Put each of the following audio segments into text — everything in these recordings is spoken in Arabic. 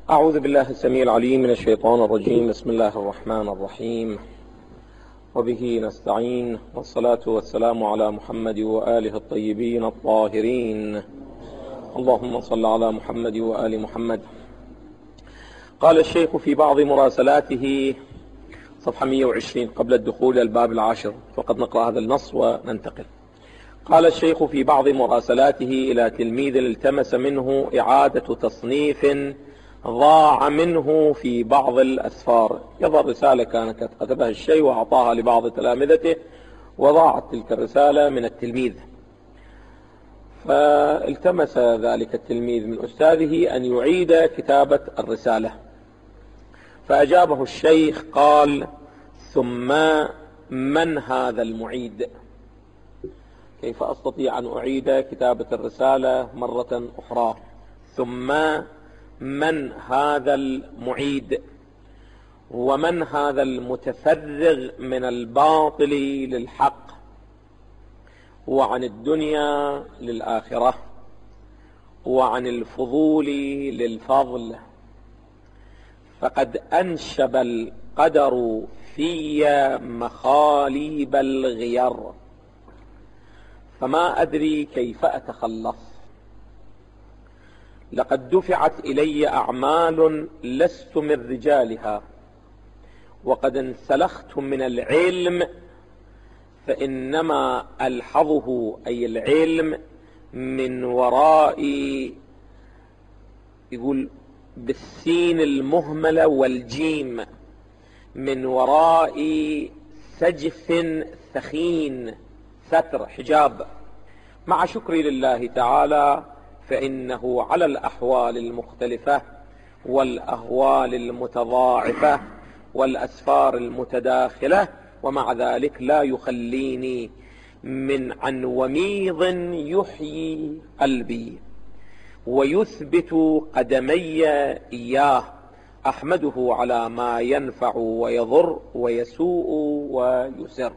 أعوذ بالله السميع العليم من الشيطان الرجيم. بسم الله الرحمن الرحيم، وبه نستعين، والصلاة والسلام على محمد وآله الطيبين الطاهرين. اللهم صل على محمد وآل محمد. قال الشيخ في بعض مراسلاته صفحة 120 قبل الدخول إلى الباب العاشر، فقد نقرأ هذا النص وننتقل. قال الشيخ في بعض مراسلاته إلى تلميذ التمس منه إعادة تصنيف ضاع منه في بعض الأسفار. يظهر رسالة كانت كتبها الشيخ وأعطاها لبعض تلامذته، وضاعت تلك الرسالة من التلميذ، فالتمس ذلك التلميذ من أستاذه أن يعيد كتابة الرسالة، فأجابه الشيخ قال: ثم من هذا المعيد؟ كيف أستطيع أن أعيد كتابة الرسالة مرة أخرى؟ ثم من هذا المعيد؟ ومن هذا المتفرغ من الباطل للحق وعن الدنيا للآخرة وعن الفضول للفضل؟ فقد أنشب القدر في مخاليب الغير، فما أدري كيف أتخلص. لقد دفعت إلي أعمال لست من رجالها، وقد انسلخت من العلم، فإنما ألحظه أي العلم من وراء، يقول بالسين المهملة والجيم، من وراء سجف ثخين، ستر حجاب. مع شكري لله تعالى فإنه على الأحوال المختلفة والأهوال المتضاعفة والأسفار المتداخلة، ومع ذلك لا يخليني من عن وميض يحيي قلبي ويثبت قدمي إياه، أحمده على ما ينفع ويضر ويسوء ويسر.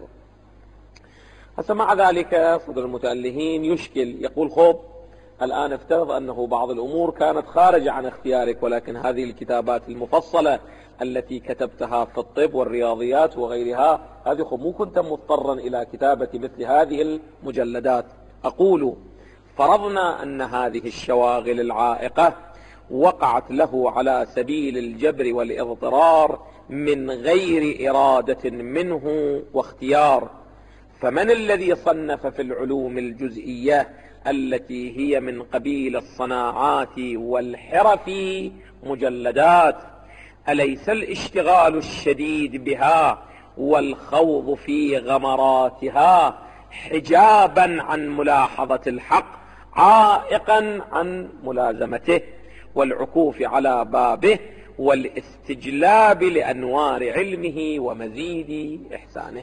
هسه مع ذلك صدر المتألهين يشكل، يقول: خب الآن افترض أنه بعض الأمور كانت خارجة عن اختيارك، ولكن هذه الكتابات المفصلة التي كتبتها في الطب والرياضيات وغيرها، هذه خب مو كنت مضطرا إلى كتابة مثل هذه المجلدات. أقول: فرضنا أن هذه الشواغل العائقة وقعت له على سبيل الجبر والاضطرار من غير إرادة منه واختيار، فمن الذي صنف في العلوم الجزئية التي هي من قبيل الصناعات والحرف مجلدات؟ أليس الاشتغال الشديد بها والخوض في غمراتها حجابا عن ملاحظة الحق، عائقا عن ملازمته والعكوف على بابه والاستجلاب لأنوار علمه ومزيد إحسانه؟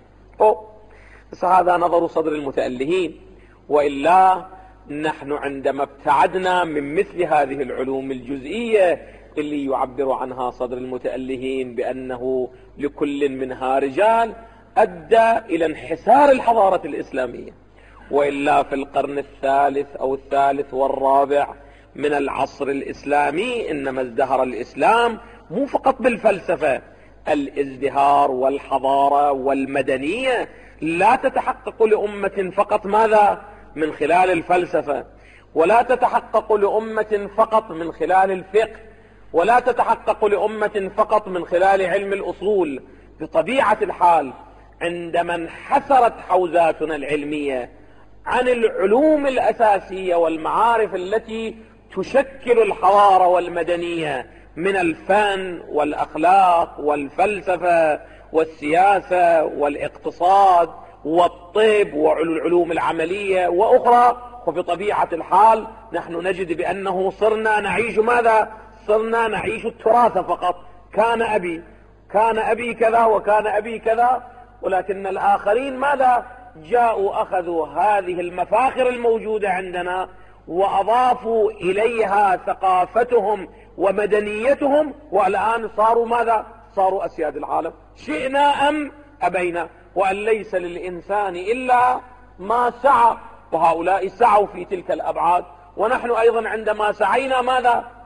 بس هذا نظر صدر المتألهين، وإلا نحن عندما ابتعدنا من مثل هذه العلوم الجزئية اللي يعبر عنها صدر المتألهين بأنه لكل منها رجال، أدى إلى انحسار الحضارة الإسلامية. وإلا في القرن الثالث أو الثالث والرابع من العصر الإسلامي إنما ازدهر الإسلام مو فقط بالفلسفة، الازدهار والحضارة والمدنية لا تتحقق لأمة فقط ماذا؟ من خلال الفلسفة، ولا تتحقق لأمة فقط من خلال الفقه، ولا تتحقق لأمة فقط من خلال علم الأصول. بطبيعة الحال عندما انحسرت حوزاتنا العلمية عن العلوم الأساسية والمعارف التي تشكل الحضارة والمدنية من الفن والأخلاق والفلسفة والسياسة والاقتصاد والطب والعلوم العملية وأخرى، وبطبيعة الحال نحن نجد بأنه صرنا نعيش ماذا؟ صرنا نعيش التراث فقط. كان أبي كذا وكان أبي كذا، ولكن الآخرين ماذا؟ جاءوا أخذوا هذه المفاخر الموجودة عندنا وأضافوا إليها ثقافتهم ومدنيتهم، والآن صاروا ماذا؟ صاروا أسياد العالم، شئنا أم أبينا، وأن ليس للإنسان إلا ما سعى، وهؤلاء سعوا في تلك الأبعاد، ونحن أيضا عندما سعينا ماذا؟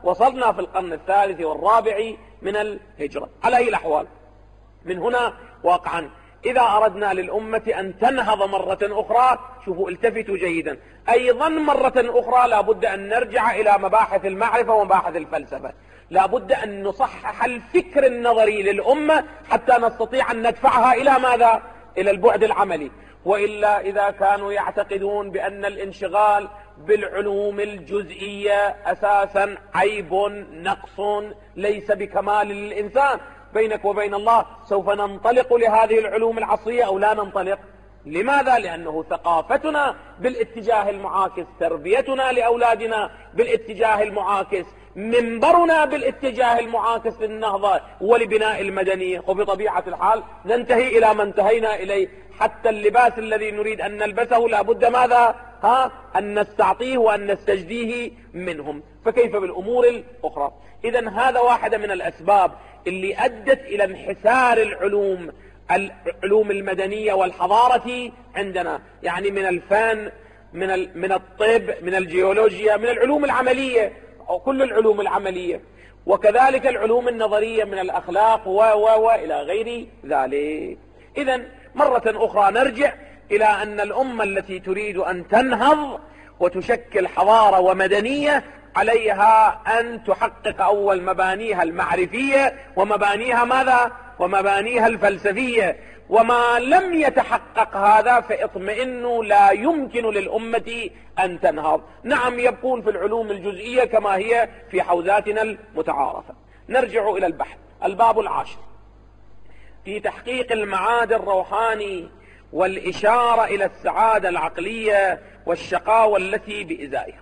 وصلنا في القرن الثالث والرابع من الهجرة. على أي الأحوال، من هنا واقعا إذا أردنا للأمة أن تنهض مرة أخرى، شوفوا التفتوا جيدا، أيضا مرة أخرى لابد أن نرجع إلى مباحث المعرفة ومباحث الفلسفة. لابد أن نصحح الفكر النظري للأمة حتى نستطيع أن ندفعها إلى ماذا؟ إلى البعد العملي. وإلا إذا كانوا يعتقدون بأن الانشغال بالعلوم الجزئية أساسا عيب نقص ليس بكمال للإنسان، بينك وبين الله سوف ننطلق لهذه العلوم العصرية أو لا ننطلق؟ لماذا؟ لأنه ثقافتنا بالاتجاه المعاكس، تربيتنا لأولادنا بالاتجاه المعاكس، منبرنا بالاتجاه المعاكس للنهضة ولبناء المدنية. وبطبيعة الحال ننتهي إلى ما انتهينا إليه، حتى اللباس الذي نريد أن نلبسه لابد ماذا؟ أن نستعطيه وأن نستجديه منهم، فكيف بالأمور الأخرى؟ إذن هذا واحدة من الأسباب اللي أدت إلى انحسار العلوم المدنية والحضارة عندنا، يعني من الفن، من الطب، من الجيولوجيا، من العلوم العملية أو كل العلوم العملية، وكذلك العلوم النظرية من الأخلاق وإلى غير ذلك. إذن مرة أخرى نرجع إلى أن الأمة التي تريد أن تنهض وتشكل حضارة ومدنية عليها أن تحقق أول مبانيها المعرفية ومبانيها ماذا؟ ومبانيها الفلسفية. وما لم يتحقق هذا فاطمئنوا لا يمكن للأمة أن تنهض. نعم يبقون في العلوم الجزئية كما هي في حوزاتنا المتعارفة. نرجع إلى البحث. الباب 10 في تحقيق المعاد الروحاني والإشارة إلى السعادة العقلية والشقاوة التي بإزائها.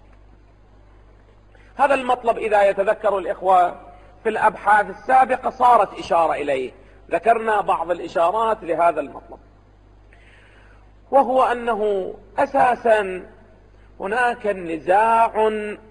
هذا المطلب إذا يتذكر الإخوة في الأبحاث السابقة صارت إشارة إليه، ذكرنا بعض الإشارات لهذا المطلب، وهو أنه أساسا هناك نزاع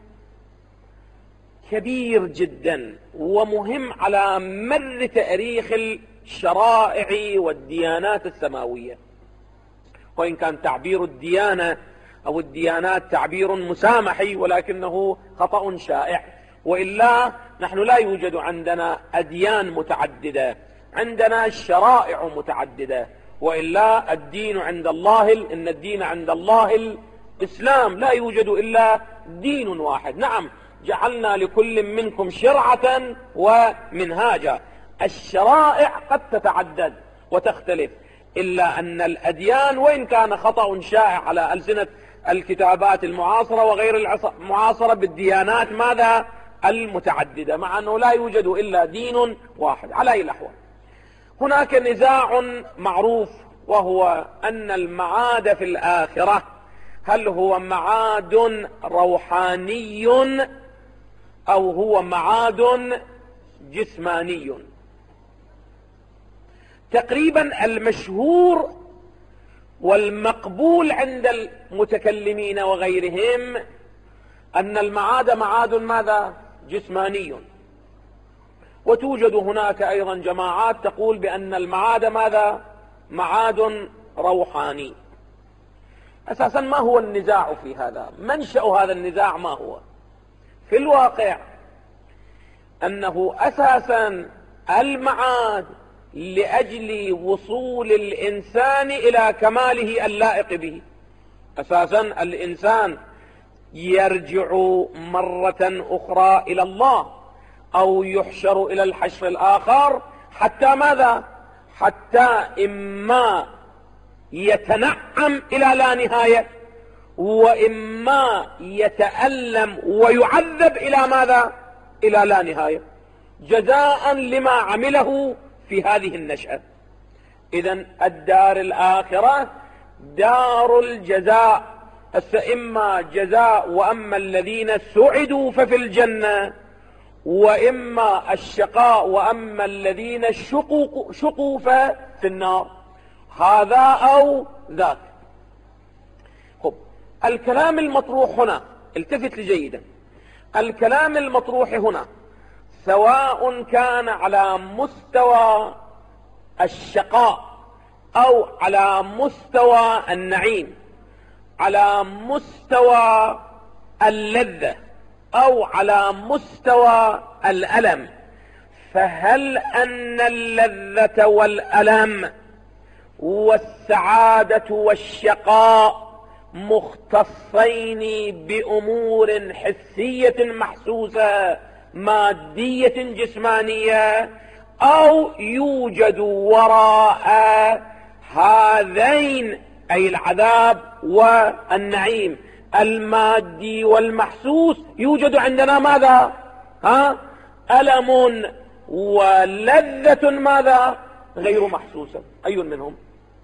كبير جدا ومهم على مر تاريخ الشرائع والديانات السماوية، وإن كان تعبير الديانة أو الديانات تعبير مسامحي ولكنه خطأ شائع، وإلا نحن لا يوجد عندنا أديان متعددة، عندنا الشرائع متعددة، وإلا الدين عند الله إن الدين عند الله الإسلام، لا يوجد إلا دين واحد. نعم جعلنا لكل منكم شرعة ومنهاجا، الشرائع قد تتعدد وتختلف، إلا أن الأديان وإن كان خطأ شائع على ألسنة الكتابات المعاصرة وغير المعاصرة بالديانات ماذا؟ المتعددة، مع أنه لا يوجد إلا دين واحد. على أي الأحوال هناك نزاع معروف، وهو أن المعاد في الآخرة هل هو معاد روحاني أو هو معاد جسماني. تقريبا المشهور والمقبول عند المتكلمين وغيرهم أن المعاد معاد ماذا؟ جسماني. وتوجد هناك أيضا جماعات تقول بأن المعاد ماذا؟ معاد روحاني. أساسا ما هو النزاع في هذا؟ منشأ هذا النزاع ما هو؟ في الواقع أنه أساسا المعاد لأجل وصول الإنسان إلى كماله اللائق به. أساسا الإنسان يرجع مرة أخرى إلى الله أو يحشر إلى الحشر الآخر حتى ماذا؟ حتى إما يتنعم إلى لا نهاية، وإما يتألم ويعذب إلى ماذا؟ إلى لا نهاية، جزاء لما عمله في هذه النشأة. إذن الدار الآخرة دار الجزاء، إما جزاء وأما الذين سعدوا ففي الجنة، وإما الشقاء وأما الذين شقوا ففي النار، هذا أو ذاك. خب الكلام المطروح هنا، التفت لي جيدا، الكلام المطروح هنا سواء كان على مستوى الشقاء أو على مستوى النعيم، على مستوى اللذة أو على مستوى الألم، فهل أن اللذة والألم والسعادة والشقاء مختصين بأمور حسية محسوسة مادية جسمانية، أو يوجد وراء هذين أي العذاب والنعيم المادي والمحسوس يوجد عندنا ماذا؟ ألم ولذة ماذا؟ غير محسوسة. أي منهم؟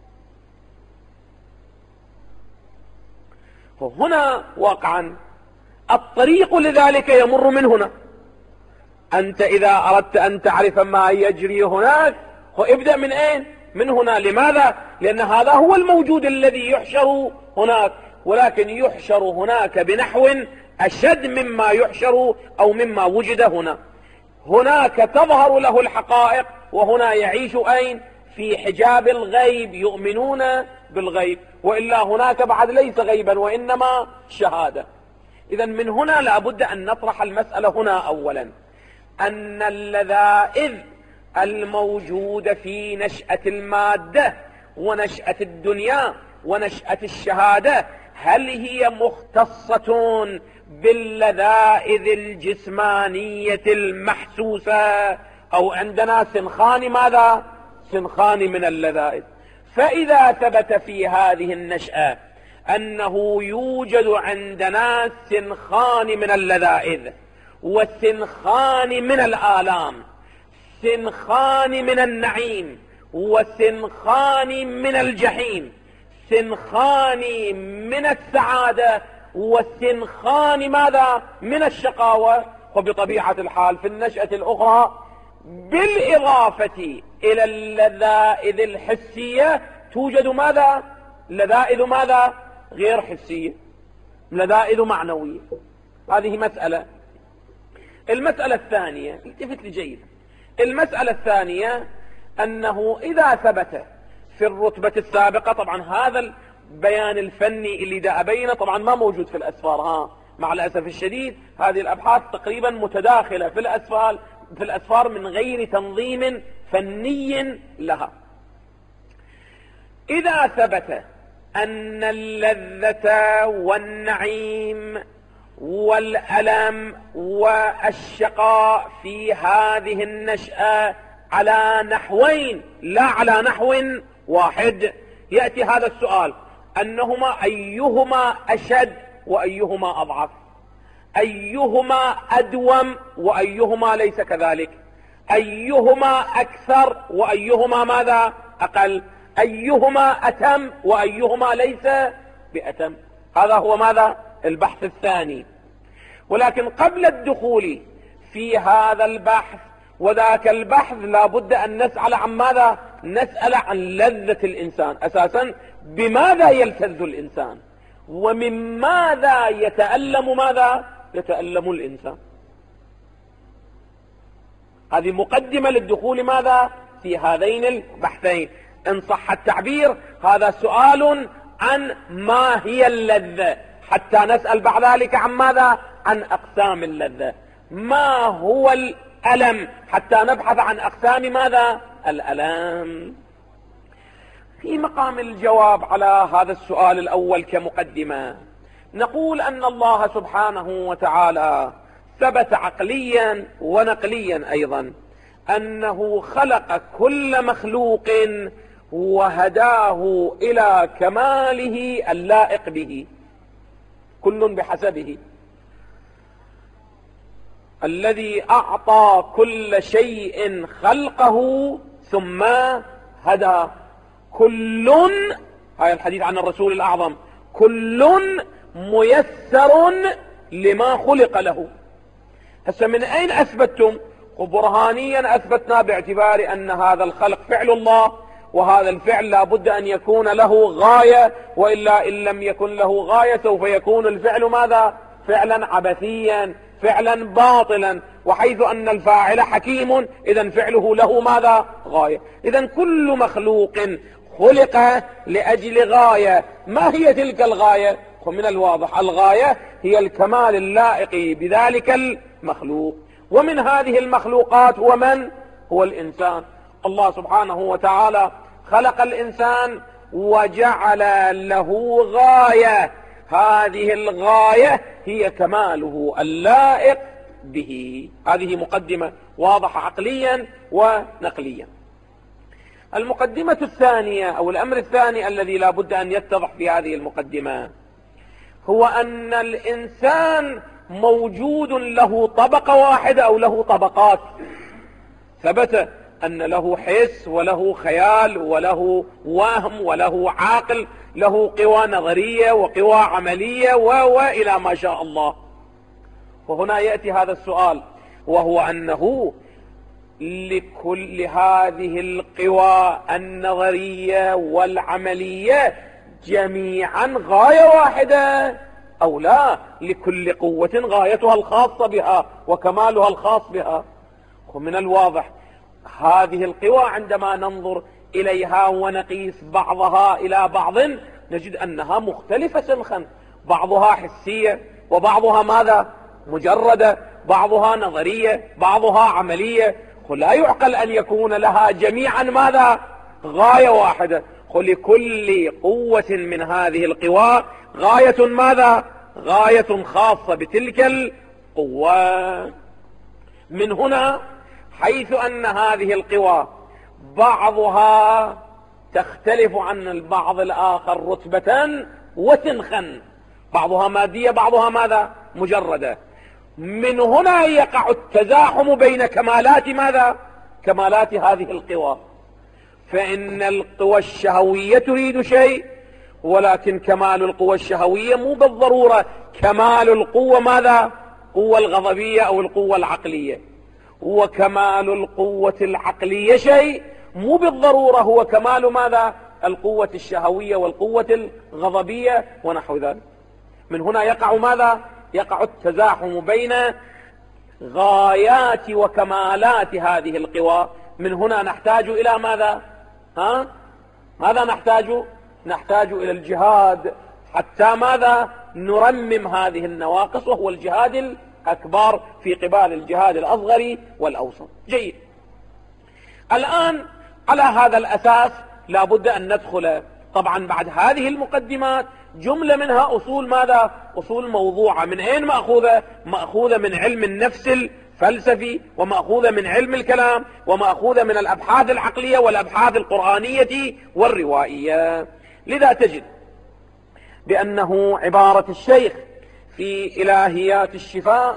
هنا واقعا الطريق لذلك يمر من هنا. أنت إذا أردت أن تعرف ما يجري هناك ابدأ من أين؟ من هنا. لماذا؟ لأن هذا هو الموجود الذي يحشر هناك، ولكن يحشر هناك بنحو أشد مما يحشر أو مما وجد هنا. هناك تظهر له الحقائق، وهنا يعيش أين؟ في حجاب الغيب، يؤمنون بالغيب، وإلا هناك بعد ليس غيبا وإنما شهادة. إذا من هنا لابد أن نطرح المسألة هنا أولا، أن اللذائذ الموجودة في نشأة المادة ونشأة الدنيا ونشأة الشهادة هل هي مختصة باللذائذ الجسمانية المحسوسة، أو عندنا سنخان ماذا؟ سنخان من اللذائذ. فإذا ثبت في هذه النشأة أنه يوجد عندنا سنخان من اللذائذ وسنخان من الآلام، سنخان من النعيم وسنخان من الجحيم، سنخان من السعادة وسنخان ماذا؟ من الشقاوة. وبطبيعة الحال في النشأة الأخرى بالإضافة إلى اللذائذ الحسية توجد ماذا؟ لذائذ ماذا؟ غير حسية، لذائذ معنوية. هذه مسألة. المسألة الثانية، التفت لي جيدا، المسألة الثانية أنه إذا ثبت في الرتبة السابقة، طبعا هذا البيان الفني اللي دا أبينه طبعا ما موجود في الأسفار، مع الأسف الشديد هذه الأبحاث تقريبا متداخلة في الأسفار من غير تنظيم فني لها. إذا ثبت أن اللذة والنعيم والألم والشقاء في هذه النشأة على نحوين لا على نحو واحد، يأتي هذا السؤال: أنهما أيهما أشد وأيهما أضعف؟ أيهما أدوم وأيهما ليس كذلك؟ أيهما أكثر وأيهما ماذا؟ أقل؟ أيهما أتم وأيهما ليس بأتم؟ هذا هو ماذا؟ البحث الثاني. ولكن قبل الدخول في هذا البحث وذاك البحث لابد أن نسأل عن ماذا؟ نسأل عن لذة الإنسان أساسا، بماذا يلتذ الإنسان ومن ماذا يتألم ماذا؟ يتألم الإنسان. هذه مقدمة للدخول ماذا؟ في هذين البحثين. إن صح التعبير هذا سؤال عن ما هي اللذة، حتى نسأل بعد ذلك عن ماذا؟ عن أقسام اللذة. ما هو الألم؟ حتى نبحث عن أقسام ماذا؟ الألم. في مقام الجواب على هذا السؤال الأول كمقدمة نقول أن الله سبحانه وتعالى ثبت عقليا ونقليا أيضا أنه خلق كل مخلوق وهداه إلى كماله اللائق به، كل بحسبه. الذي أعطى كل شيء خلقه ثم هدى. كل، هذا الحديث عن الرسول الأعظم، كل ميسر لما خلق له. هسه من أين أثبتتم؟ برهانيا أثبتنا باعتبار أن هذا الخلق فعل الله، وهذا الفعل لا بد أن يكون له غاية، وإلا إن لم يكن له غاية سوف يكون الفعل ماذا؟ فعلا عبثيا، فعلا باطلا. وحيث أن الفاعل حكيم إذن فعله له ماذا؟ غاية. إذن كل مخلوق خلق لأجل غاية. ما هي تلك الغاية؟ ومن الواضح الغاية هي الكمال اللائق بذلك المخلوق. ومن هذه المخلوقات هو من؟ هو الإنسان. الله سبحانه وتعالى خلق الإنسان وجعل له غاية، هذه الغاية هي كماله اللائق به. هذه مقدمة واضحة عقليا ونقليا. المقدمة الثانية أو الأمر الثاني الذي لا بد أن يتضح في هذه المقدمة هو أن الإنسان موجود له طبقة واحدة أو له طبقات. ثبت أن له حس وله خيال وله وهم وله عقل، له قوى نظرية وقوى عملية وإلى ما شاء الله. وهنا يأتي هذا السؤال، وهو أنه لكل هذه القوى النظرية والعملية جميعا غاية واحدة أو لا؟ لكل قوة غايتها الخاصة بها وكمالها الخاص بها. ومن الواضح هذه القوى عندما ننظر إليها ونقيس بعضها إلى بعض نجد أنها مختلفة سنخا، بعضها حسية وبعضها ماذا؟ مجردة، بعضها نظرية بعضها عملية. لا يعقل أن يكون لها جميعا ماذا؟ غاية واحدة. لكل قوة من هذه القوى غاية ماذا؟ غاية خاصة بتلك القوة. من هنا حيث أن هذه القوى بعضها تختلف عن البعض الآخر رتبة وسنخا، بعضها مادية بعضها ماذا؟ مجردة. من هنا يقع التزاحم بين كمالات ماذا؟ كمالات هذه القوى. فإن القوى الشهوية تريد شيء، ولكن كمال القوى الشهوية مو بالضرورة كمال القوة ماذا؟ قوة الغضبية أو القوة العقلية. وكمال القوة العقلية شيء، مو بالضرورة هو كمال ماذا؟ القوة الشهوية والقوة الغضبية ونحو ذلك. من هنا يقع ماذا؟ يقع التزاحم بين غايات وكمالات هذه القوى. من هنا نحتاج إلى ماذا؟ ماذا نحتاج؟ نحتاج إلى الجهاد حتى ماذا؟ نرمم هذه النواقص، وهو الجهاد الأكبر في قبال الجهاد الأصغر والأوسط. جيد. الآن على هذا الأساس لا بد أن ندخل طبعا بعد هذه المقدمات جملة منها أصول ماذا؟ أصول موضوعة. من أين مأخوذة؟ مأخوذة من علم النفس الفلسفي، ومأخوذة من علم الكلام، ومأخوذة من الأبحاث العقلية والأبحاث القرآنية والروائية. لذا تجد بأنه عبارة الشيخ في إلهيات الشفاء،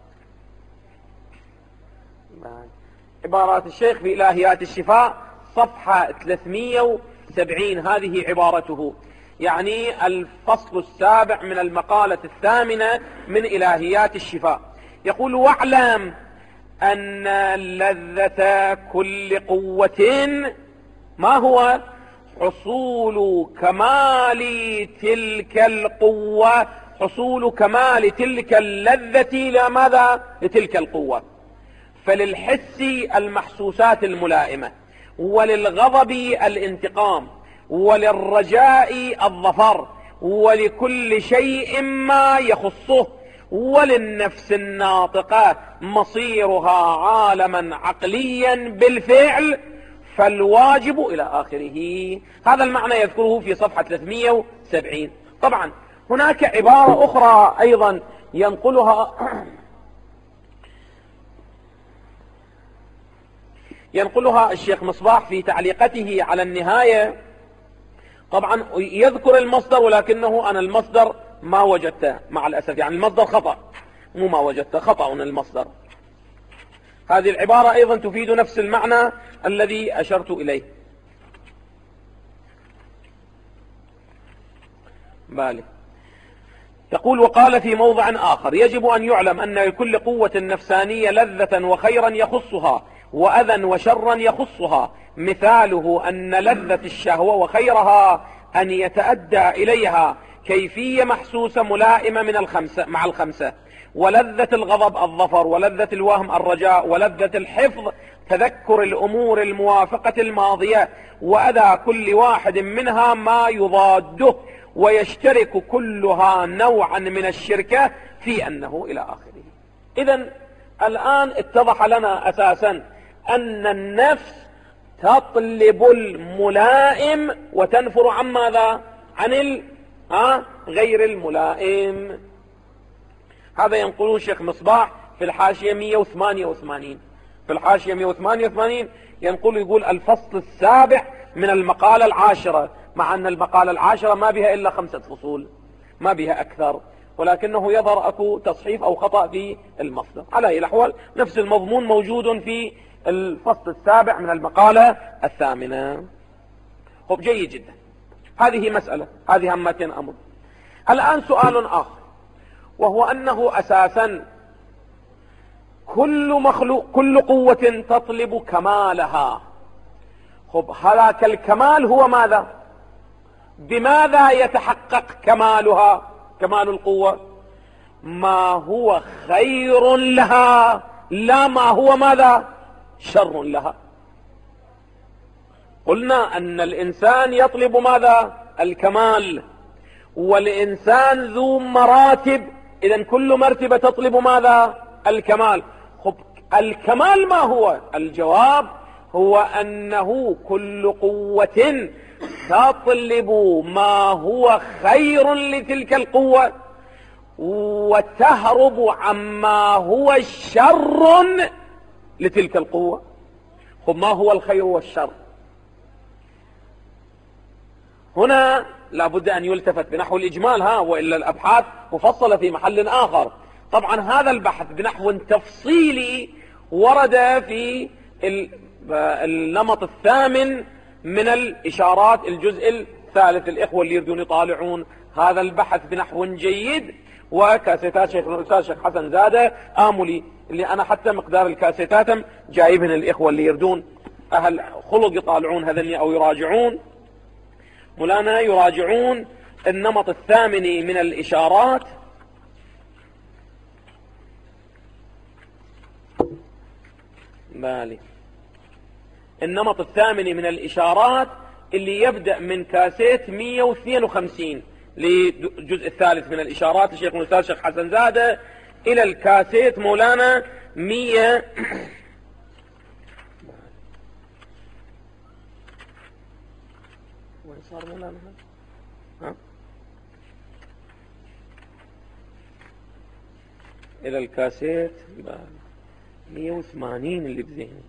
عبارات الشيخ في إلهيات الشفاء صفحة 370، هذه عبارته، يعني الفصل السابع من المقالة 8 من إلهيات الشفاء. يقول: واعلم أن لذة كل قوة ما هو؟ حصول كمال تلك القوة، حصول كمال تلك اللذة لماذا؟ لتلك القوة. فللحس المحسوسات الملائمة، وللغضب الانتقام، وللرجاء الظفر، ولكل شيء ما يخصه، وللنفس الناطقة مصيرها عالما عقليا بالفعل، فالواجب إلى آخره. هذا المعنى يذكره في صفحة 370. طبعا هناك عبارة أخرى أيضا ينقلها الشيخ مصباح في تعليقته على النهاية. طبعا يذكر المصدر، ولكنه أنا المصدر ما وجدته مع الأسف، يعني المصدر خطأ، مو ما وجدته، خطأ المصدر. هذه العبارة أيضا تفيد نفس المعنى الذي أشرت إليه. بالي يقول: وقال في موضع آخر: يجب أن يعلم أن لكل قوة نفسانية لذة وخيرا يخصها، وأذى وشرا يخصها. مثاله أن لذة الشهوة وخيرها أن يتأدى إليها كيفية محسوسة ملائمة مع الخمسة. ولذة الغضب الظفر، ولذة الوهم الرجاء، ولذة الحفظ تذكر الأمور الموافقة الماضية. وأذى كل واحد منها ما يضاده، ويشترك كلها نوعا من الشركة في أنه إلى آخره. إذن الآن اتضح لنا أساسا أن النفس تطلب الملائم وتنفر عن ماذا؟ عن غير الملائم. هذا ينقلون شيخ مصباح في الحاشية 188. في الحاشية 188 يقول الفصل السابع من المقالة العاشرة، مع أن المقالة العاشرة ما بها إلا 5 فصول، ما بها أكثر، ولكنه يظهر أكو تصحيف أو خطأ في المصدر. على أي الأحوال نفس المضمون موجود في الفصل السابع من المقالة الثامنة. جيد جدا. هذه مسألة، هذه همتين أمر. الآن سؤال آخر، وهو أنه أساسا كل قوة تطلب كمالها. هذاك الكمال هو ماذا؟ بماذا يتحقق كمالها؟ كمال القوة ما هو خير لها، لا ما هو ماذا؟ شر لها. قلنا أن الإنسان يطلب ماذا؟ الكمال، والإنسان ذو مراتب، إذن كل مرتبة تطلب ماذا؟ الكمال. الكمال ما هو؟ الجواب هو أنه كل قوة تطلب ما هو خير لتلك القوة وتهرب عما هو شر لتلك القوة. ما هو الخير والشر؟ هنا لابد أن يلتفت بنحو الإجمال، وإلا الأبحاث مفصلة في محل آخر. طبعا هذا البحث بنحو تفصيلي ورد في النمط الثامن من الإشارات الجزء الثالث. الإخوة اللي يريدون يطالعون هذا البحث بنحو جيد، وكاسيتات شيخ الأستاذ شيخ حسن زادة آملي، اللي أنا حتى مقدار الكاسيتات جايبهن الإخوة اللي يريدون أهل خلق يطالعون هذني أو يراجعون. مولانا يراجعون النمط الثامن من الإشارات، النمط الثامن من الإشارات اللي يبدأ من كاسيت 152 للجزء الثالث من الإشارات الشيخ الأستاذ شيخ حسن زادة إلى الكاسيت مولانا 100 وين صار مولانا إلى الكاسيت 180 اللي بذهني.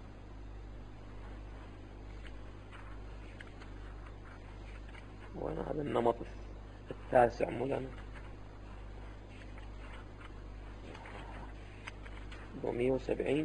وانا هذا النمط التاسع مولانا 170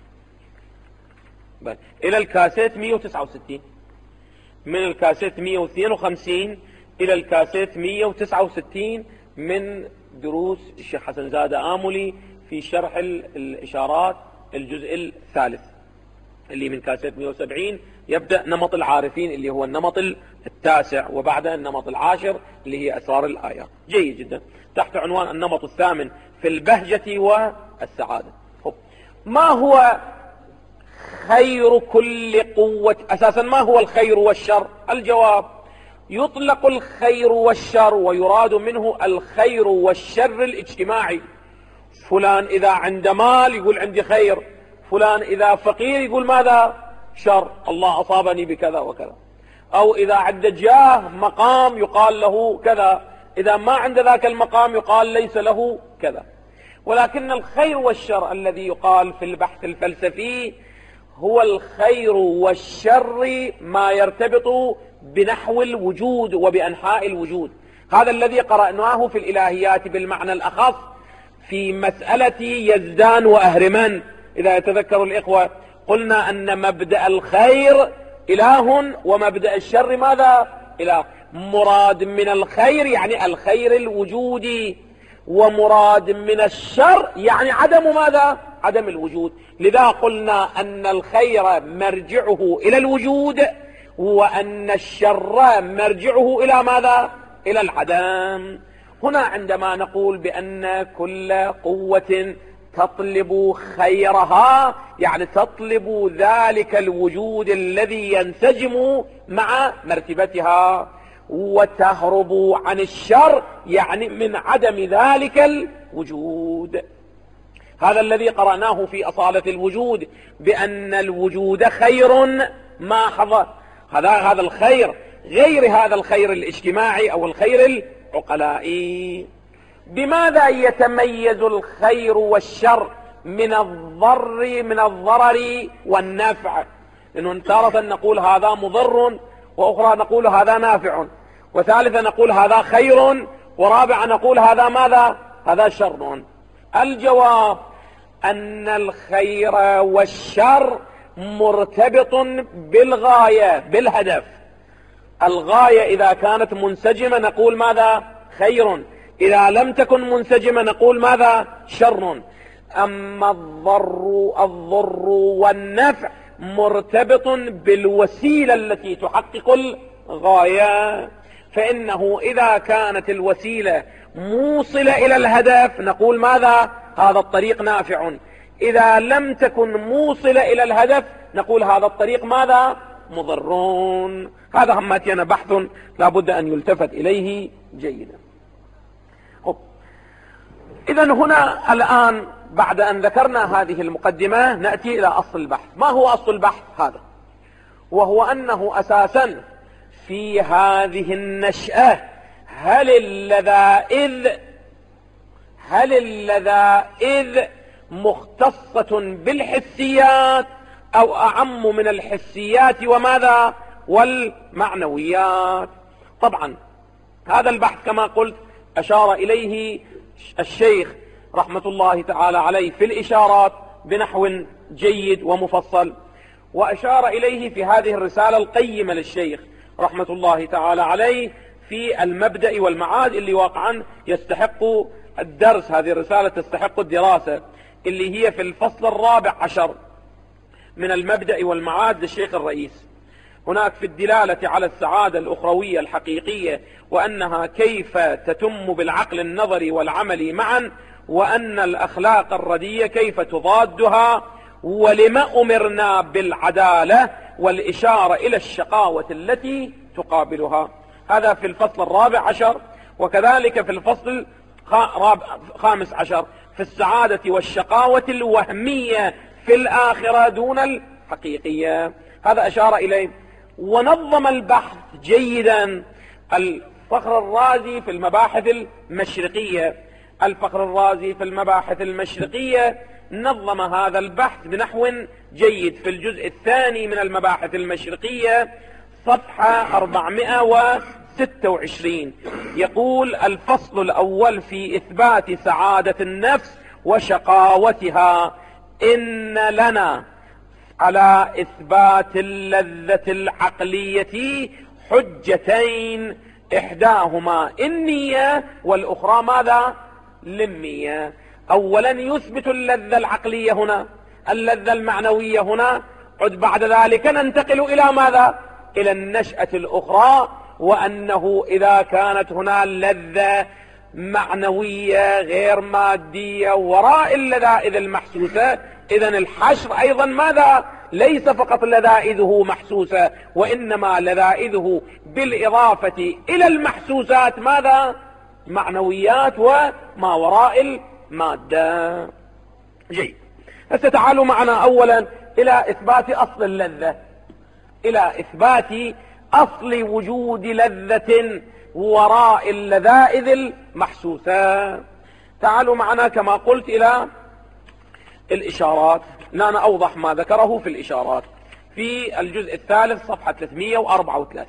الى الكاسيت 169. من الكاسيت 152 الى الكاسيت 169 من دروس الشيخ حسن زادة آملي في شرح الإشارات الجزء الثالث، اللي من كاسيت 170 يبدأ نمط العارفين اللي هو النمط التاسع، وبعدها النمط العاشر اللي هي أسرار الآيات. جيد جدا. تحت عنوان النمط الثامن في البهجة والسعادة. ما هو خير كل قوة؟ أساسا ما هو الخير والشر؟ الجواب يطلق الخير والشر ويراد منه الخير والشر الاجتماعي. فلان إذا عنده مال يقول عندي خير، فلان إذا فقير يقول ماذا؟ شر، الله أصابني بكذا وكذا. أو إذا عنده جاه مقام يقال له كذا، إذا ما عنده ذاك المقام يقال ليس له كذا. ولكن الخير والشر الذي يقال في البحث الفلسفي هو الخير والشر ما يرتبط بنحو الوجود وبأنحاء الوجود. هذا الذي قرأناه في الإلهيات بالمعنى الأخص في مسألة يزدان وأهرمان. إذا يتذكر الإخوة قلنا أن مبدأ الخير إله ومبدأ الشر ماذا؟ إله. مراد من الخير يعني الخير الوجودي، ومراد من الشر يعني عدم ماذا؟ عدم الوجود. لذا قلنا أن الخير مرجعه إلى الوجود، وأن الشر مرجعه إلى ماذا؟ إلى العدم. هنا عندما نقول بأن كل قوة تطلب خيرها يعني تطلب ذلك الوجود الذي ينسجم مع مرتبتها، وتهربوا عن الشر، يعني من عدم ذلك الوجود. هذا الذي قرأناه في أصالة الوجود، بأن الوجود خير ما حضر. هذا الخير غير هذا الخير الاجتماعي أو الخير العقلائي. بماذا يتميز الخير والشر من الضرر والنفع؟ لأنه تارة نقول هذا مضر، وأخرى نقول هذا نافع، وثالثا نقول هذا خير، ورابعا نقول هذا ماذا؟ هذا شر. الجواب أن الخير والشر مرتبط بالغاية، بالهدف. الغاية إذا كانت منسجمة نقول ماذا؟ خير، إذا لم تكن منسجمة نقول ماذا؟ شر. أما الضر والنفع مرتبط بالوسيلة التي تحقق الغاية، فإنه إذا كانت الوسيلة موصلة إلى الهدف نقول ماذا؟ هذا الطريق نافع. إذا لم تكن موصلة إلى الهدف نقول هذا الطريق ماذا؟ مضرون. هذا هماتنا بحث لابد أن يلتفت إليه جيدا. إذن هنا الآن بعد أن ذكرنا هذه المقدمة نأتي إلى أصل البحث. ما هو أصل البحث هذا؟ وهو أنه أساسا في هذه النشأة هل اللذائذ مختصة بالحسيات أو أعم من الحسيات وماذا؟ والمعنويات. طبعا هذا البحث كما قلت أشار إليه الشيخ رحمة الله تعالى عليه في الإشارات بنحو جيد ومفصل، وأشار إليه في هذه الرسالة القيمة للشيخ رحمة الله تعالى عليه في المبدأ والمعاد، اللي واقعا يستحق الدرس. هذه الرسالة تستحق الدراسة، اللي هي في الفصل 14 من المبدأ والمعاد للشيخ الرئيس. هناك في الدلالة على السعادة الأخروية الحقيقية، وأنها كيف تتم بالعقل النظري والعملي معا، وأن الأخلاق الردية كيف تضادها، ولما أمرنا بالعدالة، والإشارة إلى الشقاوة التي تقابلها. هذا في الفصل 14، وكذلك في الفصل 15 في السعادة والشقاوة الوهمية في الآخرة دون الحقيقية. هذا أشار إليه ونظم البحث جيدا. الفخر الرازي في المباحث المشرقية، الفخر الرازي في المباحث المشرقية نظم هذا البحث بنحو جيد في الجزء الثاني من المباحث المشرقية صفحة 426. يقول: الفصل الأول في إثبات سعادة النفس وشقاوتها. إن لنا على إثبات اللذة العقلية حجتين، إحداهما النية والأخرى ماذا؟ للنية. أولا يثبت اللذة العقلية هنا، اللذة المعنوية هنا، بعد ذلك ننتقل إلى ماذا؟ إلى النشأة الأخرى، وأنه إذا كانت هنا لذة معنوية غير مادية وراء اللذائذ المحسوسة، إذن الحشر أيضا ماذا؟ ليس فقط لذائذه محسوسة، وإنما لذائذه بالإضافة إلى المحسوسات ماذا؟ معنويات وما وراء المادة. جيد. هسه تعالوا معنا أولا إلى إثبات أصل اللذة، إلى إثبات أصل وجود لذة وراء اللذائذ المحسوسة. تعالوا معنا كما قلت إلى الإشارات. أنا أوضح ما ذكره في الإشارات في الجزء الثالث صفحة 334.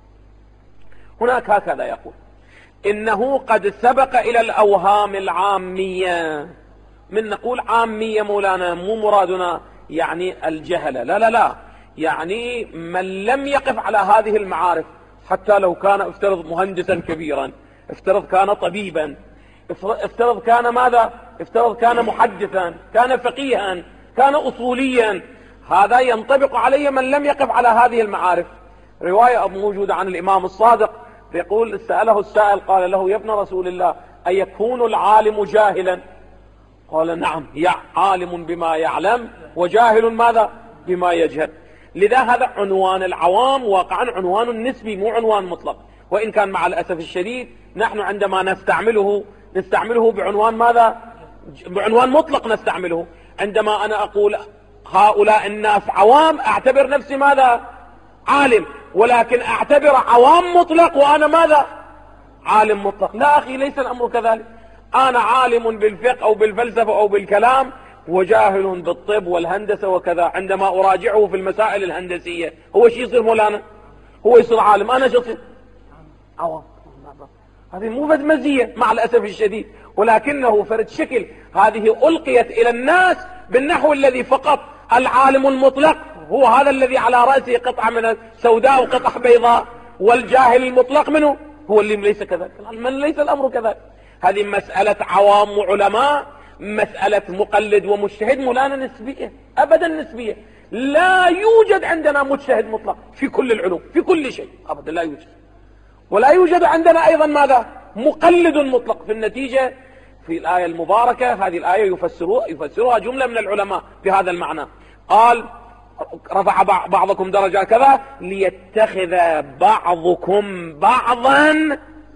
هناك هكذا يقول: إنه قد سبق إلى الأوهام العامية. من نقول عامية مولانا مو مرادنا يعني الجهلة، لا لا لا، يعني من لم يقف على هذه المعارف، حتى لو كان افترض مهندسا كبيرا، افترض كان طبيبا، افترض كان ماذا؟ افترض كان محدثا، كان فقيها، كان أصوليا، هذا ينطبق عليه من لم يقف على هذه المعارف. رواية موجودة عن الإمام الصادق يقول: سأله السائل قال له: يا ابن رسول الله، أيكون العالم جاهلا؟ قال: نعم، عالم بما يعلم وجاهل ماذا؟ بما يجهل. لذا هذا عنوان العوام واقعا عنوان نسبي مو عنوان مطلق. وإن كان مع الأسف الشديد نحن عندما نستعمله بعنوان ماذا؟ بعنوان مطلق نستعمله. عندما أنا أقول هؤلاء الناس عوام أعتبر نفسي ماذا؟ عالم. ولكن أعتبر عوام مطلق وأنا ماذا؟ عالم مطلق. لا أخي، ليس الأمر كذلك. أنا عالم بالفقه أو بالفلسفة أو بالكلام وجاهل بالطب والهندسة وكذا. عندما أراجعه في المسائل الهندسية هو شي يصير مولانا؟ هو يصير عالم، أنا شو أصير؟ عوام. هذه مو بس مزية مع الأسف الشديد، ولكنه فرد شكل. هذه ألقيت إلى الناس بالنحو الذي فقط العالم المطلق هو هذا الذي على رأسه قطعة من السوداء وقطعة بيضاء، والجاهل المطلق منه هو اللي ليس كذلك. من ليس الأمر كذلك. هذه مسألة عوام وعلماء، مسألة مقلد ومجتهد مولانا نسبية، أبدا نسبية. لا يوجد عندنا مجتهد مطلق في كل العلوم في كل شيء، أبدا لا يوجد. ولا يوجد عندنا أيضا ماذا؟ مقلد مطلق. في النتيجة في الآية المباركة، هذه الآية يفسرها جملة من العلماء بهذا المعنى. قال رفع بعضكم درجات كذا ليتخذ بعضكم بعضا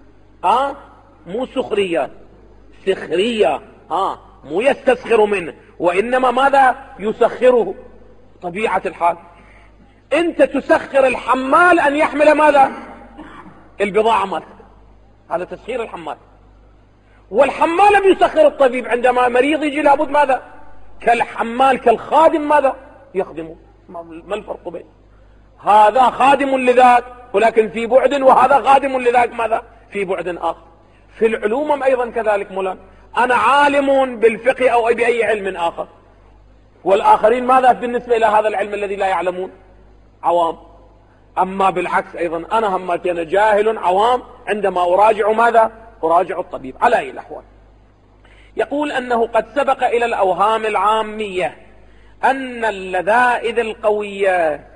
مو سخرية، سخرية مو يستسخر منه، وإنما ماذا؟ يسخره. طبيعة الحال أنت تسخر الحمال أن يحمل ماذا؟ البضاعة ماذا؟ هذا تسخير الحمال. والحمال لم يسخر الطبيب. عندما مريض يجي لابد ماذا؟ كالحمال كالخادم ماذا؟ يخدمه. ما الفرق بين هذا؟ خادم لذاك ولكن في بعد، وهذا خادم لذاك ماذا؟ في بعد آخر. في العلوم أيضا كذلك مولانا. أنا عالم بالفقه أو بأي علم آخر، والآخرين ماذا بالنسبة إلى هذا العلم الذي لا يعلمون؟ عوام. أما بالعكس أيضا أنا همتي أنا جاهل عوام عندما أراجع ماذا؟ أراجع الطبيب. على أي الأحوال يقول أنه قد سبق إلى الأوهام العامية أن اللذائذ القوية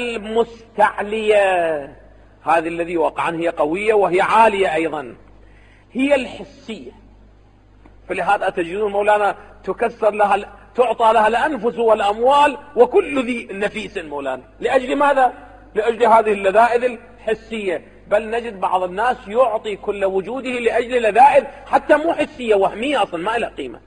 المستعلية، هذه الذي وقعا هي قوية وهي عالية أيضا، هي الحسية. فلهذا تجدون مولانا تكسر لها، تعطى لها الأنفس والأموال وكل ذي نفيس مولانا. لأجل ماذا؟ لأجل هذه اللذائذ الحسية. بل نجد بعض الناس يعطي كل وجوده لأجل لذائذ حتى مو حسية، وهمية أصلا ما لها قيمة.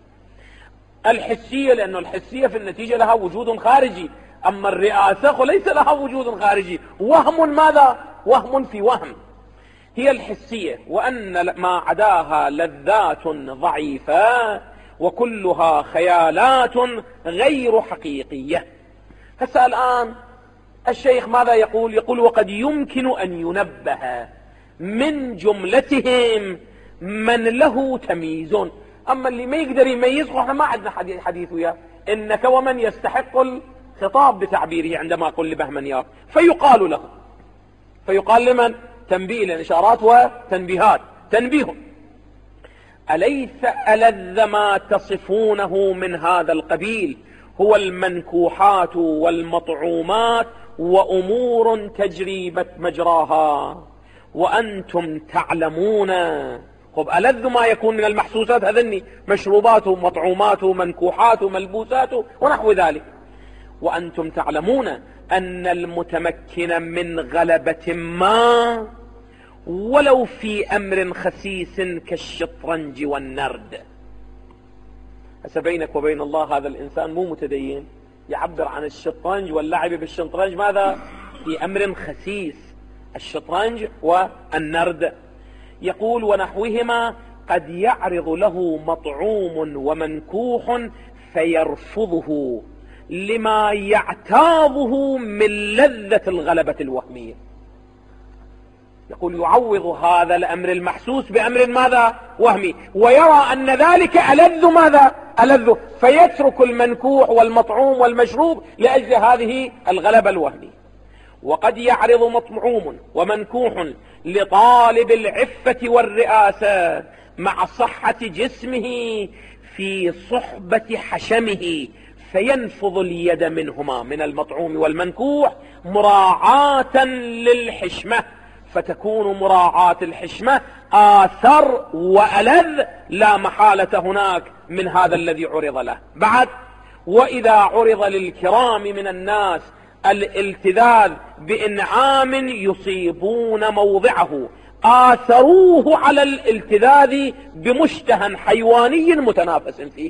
الحسية لأنه الحسية في النتيجة لها وجود خارجي، أما الرئاسة فليس لها وجود خارجي. وهم ماذا؟ وهم في وهم. هي الحسية، وأن ما عداها لذات ضعيفة وكلها خيالات غير حقيقية. هسه الآن الشيخ ماذا يقول؟ يقول وقد يمكن أن ينبه من جملتهم من له تمييز. أما اللي ما يقدر يميزه احنا ما عندنا حديث وياه. إنك ومن يستحق الخطاب بتعبيره عندما أقول لبهمن يار. فيقال له، فيقال لمن؟ تنبيه للإشارات وتنبيهات. تنبيه: أليس ألذ ما تصفونه من هذا القبيل هو المنكوحات والمطعومات وأمور تجري مجراها وأنتم تعلمون. خب ألذ ما يكون من المحسوسات هذني مشروبات ومطعومات ومنكوحات وملبوسات ونحو ذلك. وأنتم تعلمون أن المتمكن من غلبة ما ولو في أمر خسيس كالشطرنج والنرد. هسه بينك وبين الله هذا الإنسان مو متدين يعبر عن الشطرنج واللعب بالشطرنج ماذا؟ في أمر خسيس، الشطرنج والنرد. يقول ونحوهما قد يعرض له مطعوم ومنكوح فيرفضه لما يعتاضه من لذة الغلبة الوهمية. يقول يعوض هذا الأمر المحسوس بأمر ماذا؟ وهمي، ويرى أن ذلك ألذ ماذا؟ ألذ، فيترك المنكوح والمطعوم والمشروب لأجل هذه الغلبة الوهمية. وقد يعرض مطعوم ومنكوح لطالب العفة والرئاسة مع صحة جسمه في صحبة حشمه فينفض اليد منهما من المطعوم والمنكوح مراعاة للحشمة، فتكون مراعاة الحشمة آثر وألذ لا محالة هناك من هذا الذي عرض له. بعد وإذا عرض للكرام من الناس الالتذاذ بإنعام يصيبون موضعه آثروه على الالتذاذ بمشتهى حيواني متنافس فيه.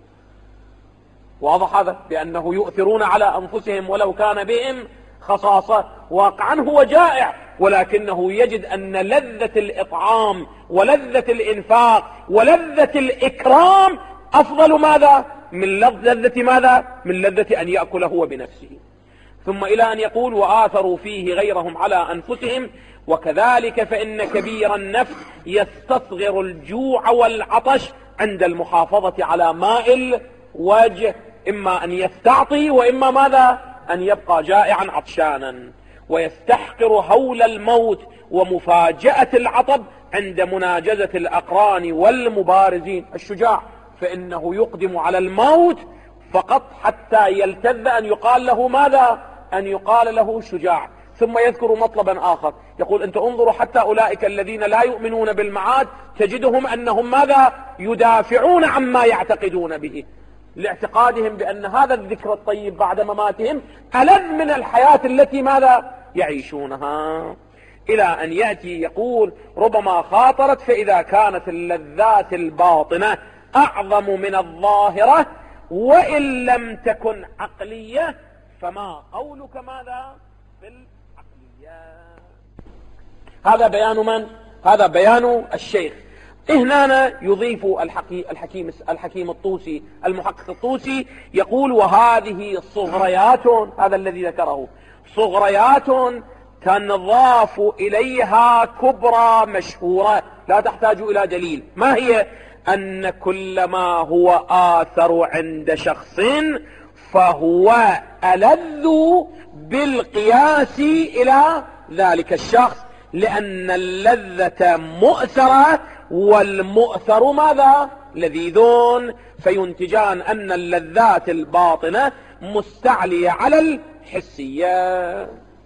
واضح هذا؟ بأنه يؤثرون على أنفسهم ولو كان بهم خصاصة. واقعا هو جائع، ولكنه يجد أن لذة الإطعام ولذة الإنفاق ولذة الإكرام أفضل ماذا؟ من لذة ماذا؟ من لذة أن يأكل هو بنفسه. ثم إلى أن يقول وآثروا فيه غيرهم على أنفسهم وكذلك فإن كبير النفس يستصغر الجوع والعطش عند المحافظة على ماء الوجه، إما أن يستعطي وإما ماذا؟ أن يبقى جائعا عطشانا. ويستحقر هول الموت ومفاجأة العطب عند مناجزة الأقران والمبارزين. الشجاع فإنه يقدم على الموت فقط حتى يلتذ أن يقال له ماذا؟ أن يقال له شجاع. ثم يذكر مطلبا آخر، يقول أنت انظروا حتى أولئك الذين لا يؤمنون بالمعاد تجدهم أنهم ماذا؟ يدافعون عما يعتقدون به، لاعتقادهم بأن هذا الذكر الطيب بعد مماتهم ألذ من الحياة التي ماذا؟ يعيشونها. إلى أن يأتي يقول ربما خاطرت فإذا كانت اللذات الباطنة أعظم من الظاهرة وإن لم تكن عقلية فما قولك ماذا؟ بالعقلية. هذا بيان من؟ هذا بيان الشيخ. هنا يضيف الحكيم الطوسي المحقق الطوسي يقول وهذه صغريات، هذا الذي ذكره صغريات تنضاف إليها كبرى مشهورة لا تحتاج إلى دليل. ما هي؟ أن كل ما هو آثر عند شخص فهو ألذ بالقياس إلى ذلك الشخص، لأن اللذة مؤثرة والمؤثر ماذا؟ لذيذون، فينتجان أن اللذات الباطنة مستعلية على الحسية.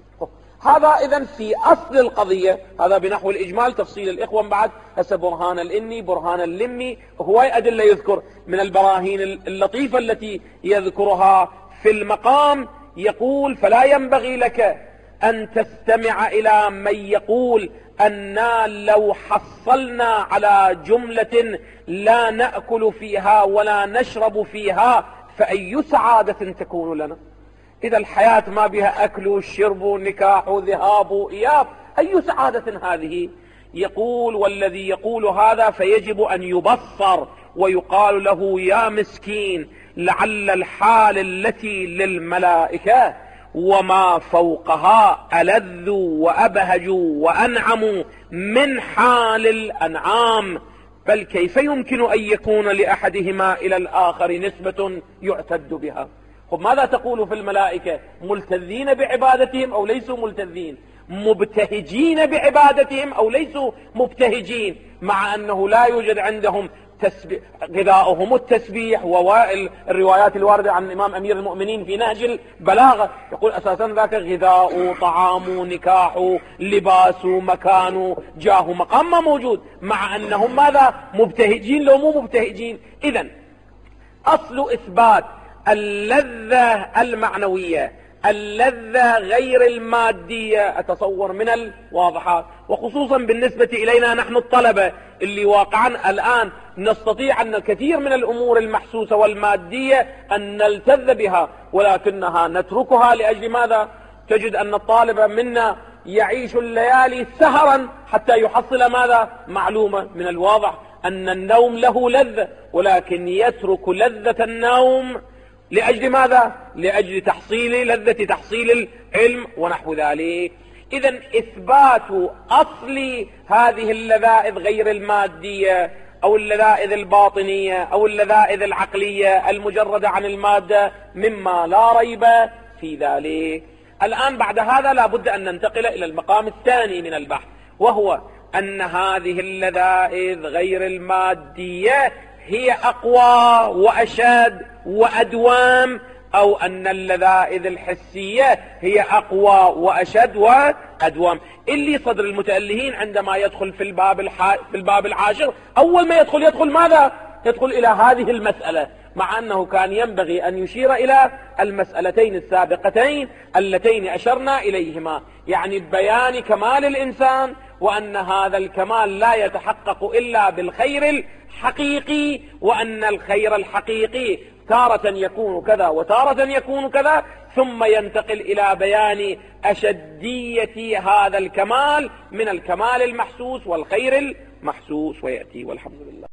هذا إذن في أصل القضية. هذا بنحو الإجمال. تفصيل الإخوة بعد هسه برهان الإني برهان اللمي هواي أدلة يذكر من البراهين اللطيفة التي يذكرها في المقام. يقول فلا ينبغي لك أن تستمع إلى من يقول أننا لو حصلنا على جملة لا نأكل فيها ولا نشرب فيها فأي سعادة تكون لنا؟ إذا الحياة ما بها أكل وشرب نكاح ذهاب إياب، أي سعادة هذه؟ يقول والذي يقول هذا فيجب أن يبصر ويقال له يا مسكين لعل الحال التي للملائكة وما فوقها ألذ وأبهج وأنعم من حال الأنعام، بل كيف يمكن أن يكون لأحدهما إلى الآخر نسبة يعتد بها؟ ماذا تقول في الملائكة؟ ملتذين بعبادتهم أو ليسوا ملتذين؟ مبتهجين بعبادتهم أو ليسوا مبتهجين؟ مع أنه لا يوجد عندهم غذاؤهم التسبيح. ووائل الروايات الواردة عن الإمام أمير المؤمنين في نهج البلاغة يقول أساسا ذاك غذاء طعام نكاح لباس مكان جاه مقام ما موجود، مع أنهم ماذا؟ مبتهجين لو مو مبتهجين. إذن أصل إثبات اللذة المعنوية اللذة غير المادية أتصور من الواضحات، وخصوصا بالنسبة إلينا نحن الطلبة اللي واقعا الآن نستطيع أن كثير من الأمور المحسوسة والمادية أن نلتذ بها ولكنها نتركها لأجل ماذا؟ تجد أن الطالب منا يعيش الليالي سهرا حتى يحصل ماذا؟ معلومة. من الواضح أن النوم له لذة، ولكن يترك لذة النوم لأجل ماذا؟ لأجل تحصيل لذة تحصيل العلم ونحو ذلك. إذن إثبات أصل هذه اللذائذ غير المادية أو اللذائذ الباطنية أو اللذائذ العقلية المجردة عن المادة مما لا ريب في ذلك. الآن بعد هذا لا بد أن ننتقل إلى المقام الثاني من البحث، وهو أن هذه اللذائذ غير المادية هي أقوى وأشد وأدوام، أو أن اللذائذ الحسية هي أقوى وأشد وأدوام. اللي صدر المتألهين عندما يدخل في الباب العاشر أول ما يدخل ماذا؟ يدخل إلى هذه المسألة، مع أنه كان ينبغي أن يشير إلى المسألتين السابقتين اللتين أشرنا إليهما، يعني بيان كمال الإنسان وأن هذا الكمال لا يتحقق إلا بالخير الحقيقي، وأن الخير الحقيقي تارة يكون كذا وتارة يكون كذا، ثم ينتقل إلى بيان أشدية هذا الكمال من الكمال المحسوس والخير المحسوس، ويأتي والحمد لله.